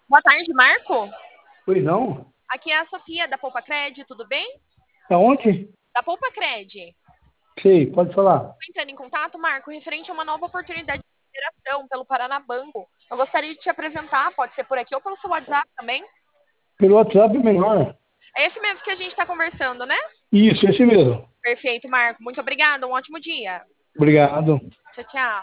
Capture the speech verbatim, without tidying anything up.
Boa tarde, Marco. Pois não? Aqui é a Sofia da Poupa Cred, tudo bem? Aonde? Da Poupa Cred. Sei, pode falar. Estou entrando em contato, Marco, referente a uma nova oportunidade de operação pelo Paraná Banco. Eu gostaria de te apresentar, pode ser por aqui ou pelo seu WhatsApp também. Pelo WhatsApp é melhor. É esse mesmo que a gente está conversando, né? Isso, esse mesmo. Perfeito, Marco. Muito obrigada, um ótimo dia. Obrigado. Tchau, tchau.